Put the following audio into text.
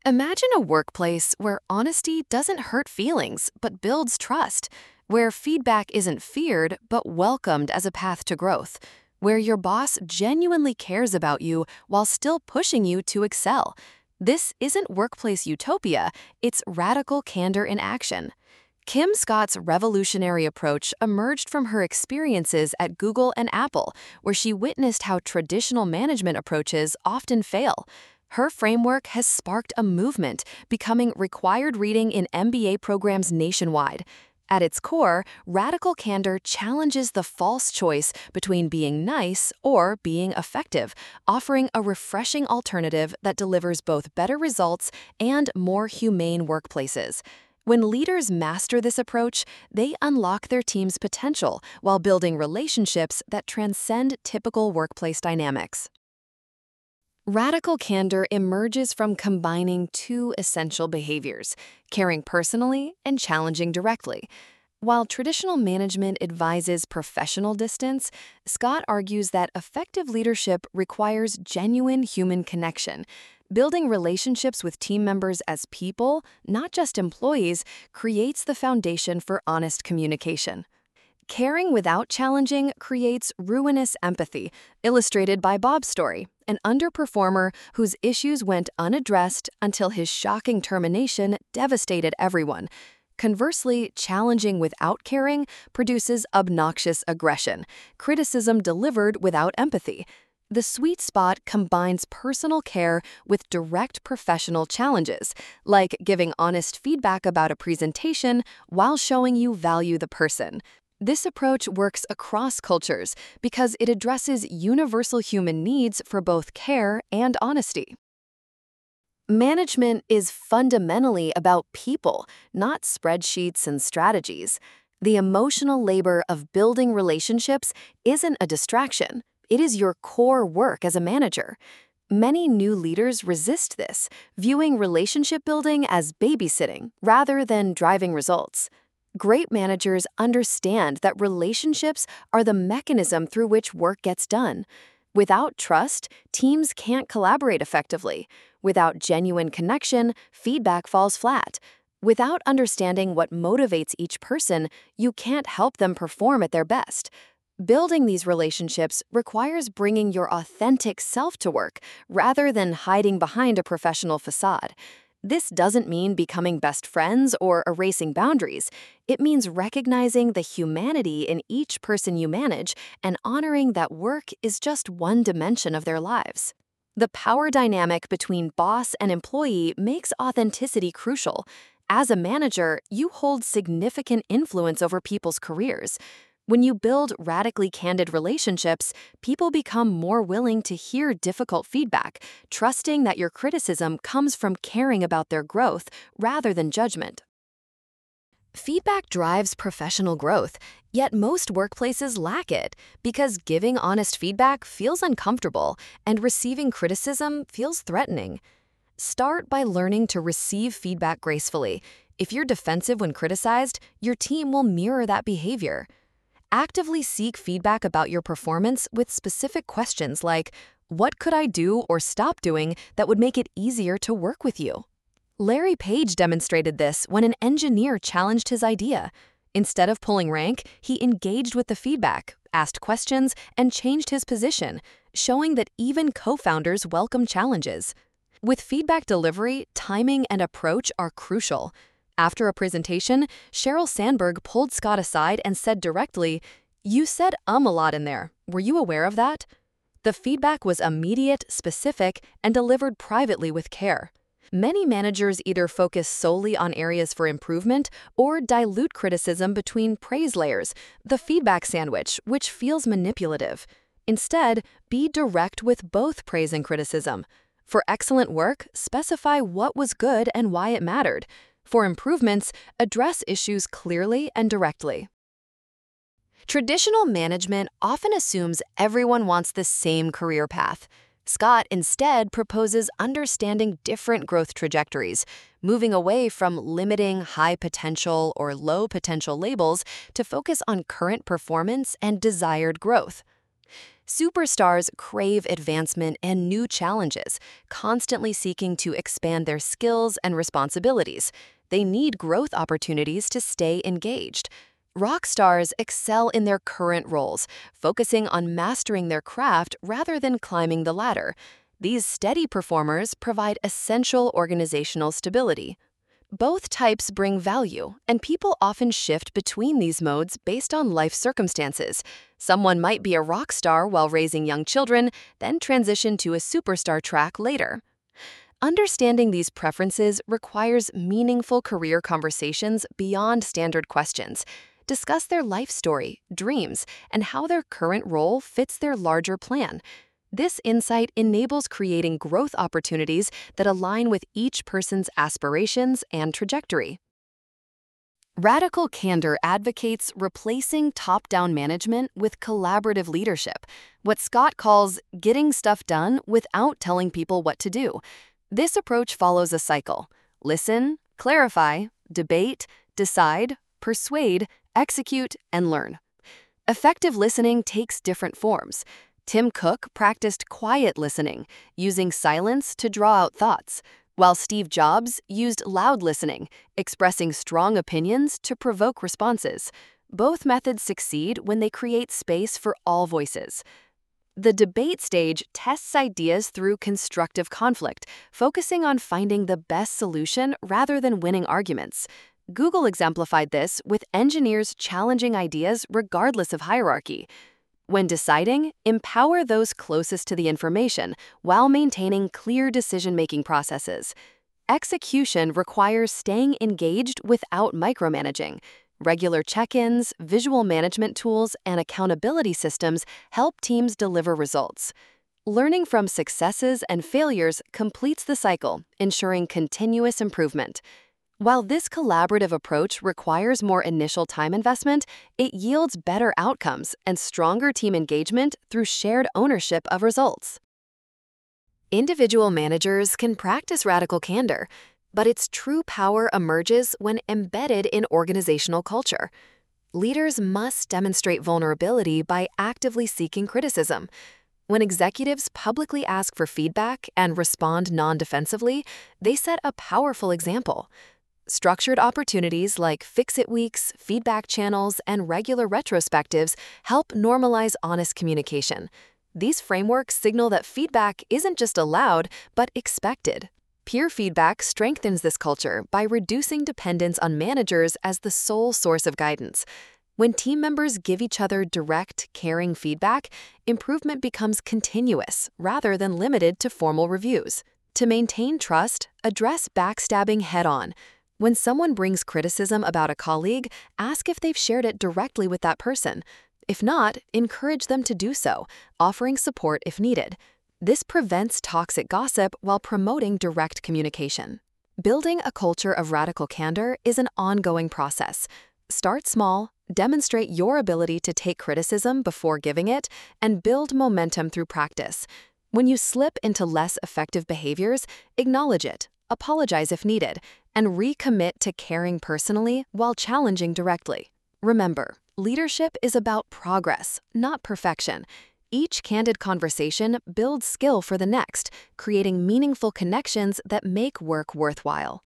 Imagine a workplace where honesty doesn't hurt feelings but builds trust, where feedback isn't feared but welcomed as a path to growth, where your boss genuinely cares about you while still pushing you to excel. This isn't workplace utopia, it's radical candor in action. Kim Scott's revolutionary approach emerged from her experiences at Google and Apple, where she witnessed how traditional management approaches often fail. Her framework has sparked a movement, becoming required reading in MBA programs nationwide. At its core, radical candor challenges the false choice between being nice or being effective, offering a refreshing alternative that delivers both better results and more humane workplaces. When leaders master this approach, they unlock their team's potential while building relationships that transcend typical workplace dynamics. Radical candor emerges from combining two essential behaviors: caring personally and challenging directly. While traditional management advises professional distance, Scott argues that effective leadership requires genuine human connection. Building relationships with team members as people, not just employees, creates the foundation for honest communication. Caring without challenging creates ruinous empathy, illustrated by Bob's story, an underperformer whose issues went unaddressed until his shocking termination devastated everyone. Conversely, challenging without caring produces obnoxious aggression, criticism delivered without empathy. The sweet spot combines personal care with direct professional challenges, like giving honest feedback about a presentation while showing you value the person. This approach works across cultures because it addresses universal human needs for both care and honesty. Management is fundamentally about people, not spreadsheets and strategies. The emotional labor of building relationships isn't a distraction, it is your core work as a manager. Many new leaders resist this, viewing relationship building as babysitting rather than driving results. Great managers understand that relationships are the mechanism through which work gets done. Without trust, teams can't collaborate effectively. Without genuine connection, feedback falls flat. Without understanding what motivates each person, you can't help them perform at their best. Building these relationships requires bringing your authentic self to work rather than hiding behind a professional facade. This doesn't mean becoming best friends or erasing boundaries. It means recognizing the humanity in each person you manage and honoring that work is just one dimension of their lives. The power dynamic between boss and employee makes authenticity crucial. As a manager, you hold significant influence over people's careers. When you build radically candid relationships, people become more willing to hear difficult feedback, trusting that your criticism comes from caring about their growth rather than judgment. Feedback drives professional growth, yet most workplaces lack it because giving honest feedback feels uncomfortable and receiving criticism feels threatening. Start by learning to receive feedback gracefully. If you're defensive when criticized, your team will mirror that behavior. Actively seek feedback about your performance with specific questions like, what could I do or stop doing that would make it easier to work with you? Larry Page demonstrated this when an engineer challenged his idea. Instead of pulling rank, he engaged with the feedback, asked questions, and changed his position, showing that even co-founders welcome challenges. With feedback delivery, timing and approach are crucial. After a presentation, Sheryl Sandberg pulled Scott aside and said directly, "You said a lot in there. Were you aware of that?" The feedback was immediate, specific, and delivered privately with care. Many managers either focus solely on areas for improvement or dilute criticism between praise layers, the feedback sandwich, which feels manipulative. Instead, be direct with both praise and criticism. For excellent work, specify what was good and why it mattered. For improvements, address issues clearly and directly. Traditional management often assumes everyone wants the same career path. Scott instead proposes understanding different growth trajectories, moving away from limiting high potential or low potential labels to focus on current performance and desired growth. Superstars crave advancement and new challenges, constantly seeking to expand their skills and responsibilities. They need growth opportunities to stay engaged. Rock stars excel in their current roles, focusing on mastering their craft rather than climbing the ladder. These steady performers provide essential organizational stability. Both types bring value, and people often shift between these modes based on life circumstances. Someone might be a rock star while raising young children, then transition to a superstar track later. Understanding these preferences requires meaningful career conversations beyond standard questions. Discuss their life story, dreams, and how their current role fits their larger plan. This insight enables creating growth opportunities that align with each person's aspirations and trajectory. Radical candor advocates replacing top-down management with collaborative leadership, what Scott calls getting stuff done without telling people what to do. This approach follows a cycle: listen, clarify, debate, decide, persuade, execute, and learn. Effective listening takes different forms. Tim Cook practiced quiet listening, using silence to draw out thoughts, while Steve Jobs used loud listening, expressing strong opinions to provoke responses. Both methods succeed when they create space for all voices. The debate stage tests ideas through constructive conflict, focusing on finding the best solution rather than winning arguments. Google exemplified this with engineers challenging ideas regardless of hierarchy. When deciding, empower those closest to the information while maintaining clear decision-making processes. Execution requires staying engaged without micromanaging. Regular check-ins, visual management tools, and accountability systems help teams deliver results. Learning from successes and failures completes the cycle, ensuring continuous improvement. While this collaborative approach requires more initial time investment, it yields better outcomes and stronger team engagement through shared ownership of results. Individual managers can practice radical candor, but its true power emerges when embedded in organizational culture. Leaders must demonstrate vulnerability by actively seeking criticism. When executives publicly ask for feedback and respond non-defensively, they set a powerful example. Structured opportunities like fix-it weeks, feedback channels, and regular retrospectives help normalize honest communication. These frameworks signal that feedback isn't just allowed, but expected. Peer feedback strengthens this culture by reducing dependence on managers as the sole source of guidance. When team members give each other direct, caring feedback, improvement becomes continuous rather than limited to formal reviews. To maintain trust, address backstabbing head-on. When someone brings criticism about a colleague, ask if they've shared it directly with that person. If not, encourage them to do so, offering support if needed. This prevents toxic gossip while promoting direct communication. Building a culture of radical candor is an ongoing process. Start small, demonstrate your ability to take criticism before giving it, and build momentum through practice. When you slip into less effective behaviors, acknowledge it, apologize if needed, and recommit to caring personally while challenging directly. Remember, leadership is about progress, not perfection. Each candid conversation builds skill for the next, creating meaningful connections that make work worthwhile.